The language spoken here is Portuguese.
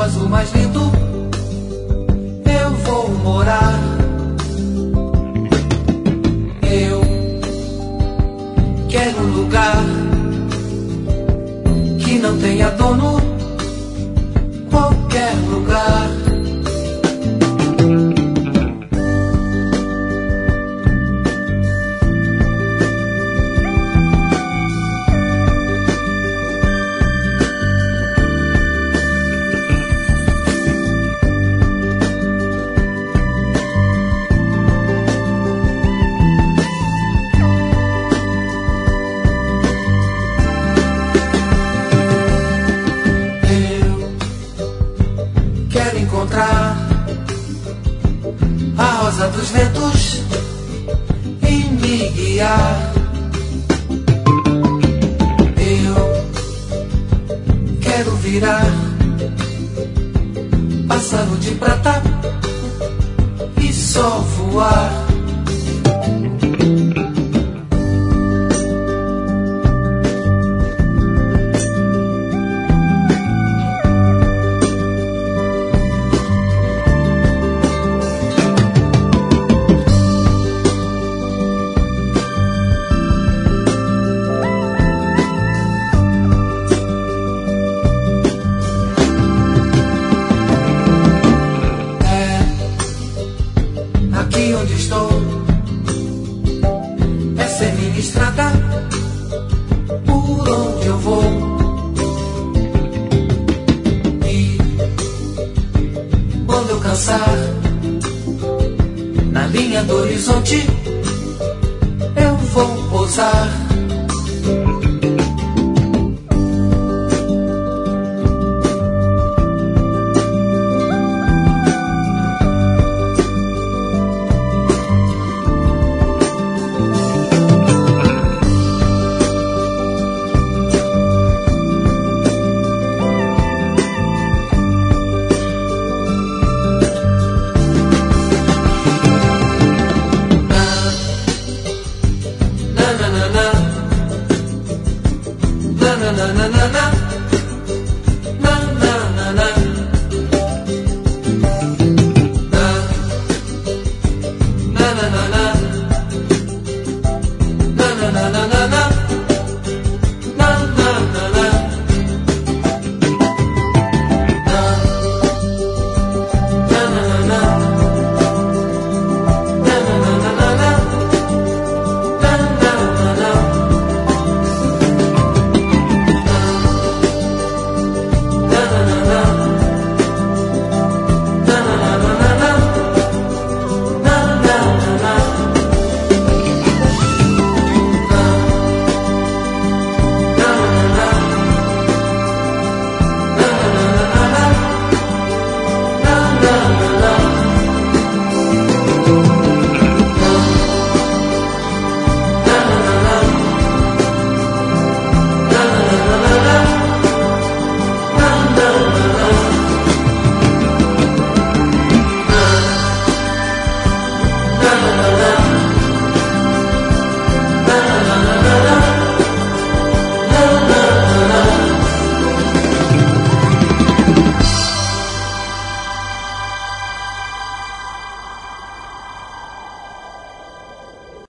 azul mais lindo eu vou morar. Eu quero um lugar que não tenha dono, qualquer lugar. A rosa dos ventos e me guiar. Eu quero virar pássaro de prata e só voar. Aqui onde estou, essa é minha estrada, por onde eu vou. E quando eu cansar, na linha do horizonte, eu vou pousar.